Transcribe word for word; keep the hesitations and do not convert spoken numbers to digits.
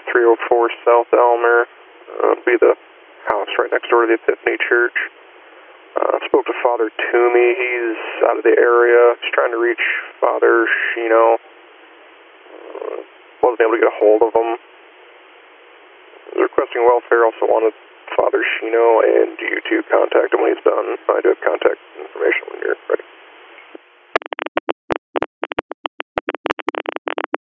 three oh four South Elmer. Uh, it'll be the house right next door to the Epiphany Church. Uh, spoke to Father Toomey. He's out of the area. He's trying to reach Father Shino. Uh, wasn't able to get a hold of him. Requesting welfare. Also wanted Father Shino and you to contact him when he's done. I do have contact information when you're ready.